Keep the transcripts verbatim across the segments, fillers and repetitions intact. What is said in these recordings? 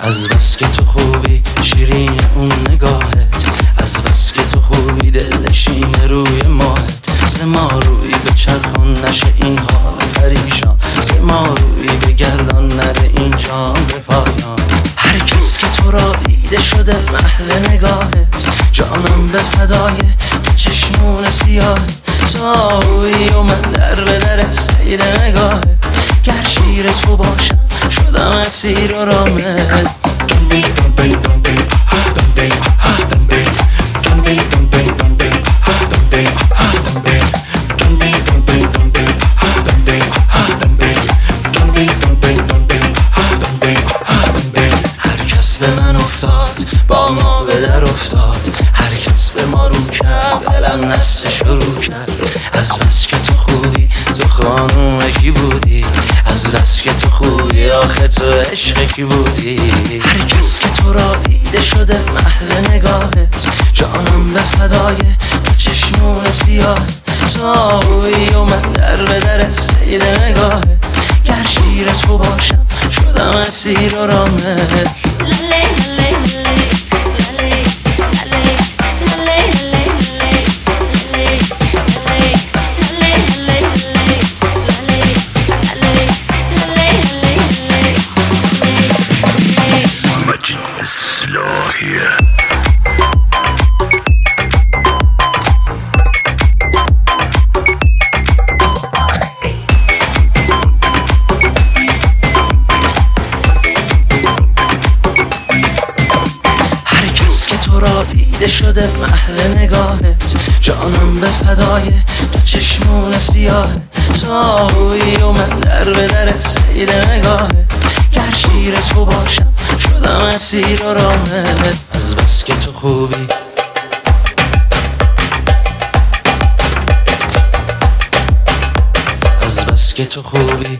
از بس که تو خوبی شیرین اون نگاهت، از بس که تو خوبی دلنشین روی ماهت. ز ما روی به چرخان نشه این حال پریشان، ز ما روی به گردان نره این جام به پایان. هر کس که تو را دیده شده محو نگاهت، جانم به فدای چشمون سیاهت. تویی و من در به در سیر نگاهت، گر شیر تو باشم شدم اسیر و رامت. هر کس به من افتاد با ما به در افتاد، هر کس به ما رو کرد دلم نسته شروع کرد. از بس که تو خوبی تو خانوم کی بودی، از بس که تو خوبی آخه تو عشق کی بودی. هر کس که تو را دیده شده محو نگاهت، جانم به فدای چشمون سیاه. تویی و من در به در سیر نگاهت، گر شیر تو باشم شدم اسیر و رامت. دیده شده محو نگاهت، جانم به فدای تو چشمون سیاهت. تویی و من در به در سیر نگاهت، گر شیر تو باشم شدم اسیر و رامت. از بس که تو خوبی از بس که تو خوبی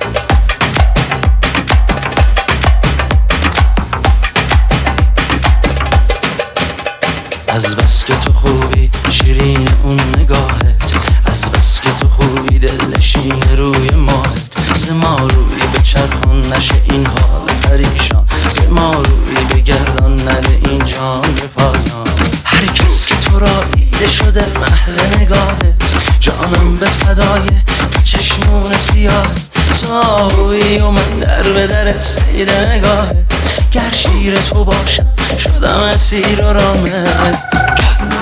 از بس که تو خوبی شیرین اون نگاهت، از بس که تو خوبی دلنشین روی ماهت. ز ما روی به چرخان نشه این حال پریشان، ز ما روی به گردان نره این جام به پایان. هر کس که تو را دیده شده محو نگاهت، جانم به فدای چشمون سیاهت. تویی و من در به در سیر نگاهت، گر شیر تو باشم شدم اسیر و رامت.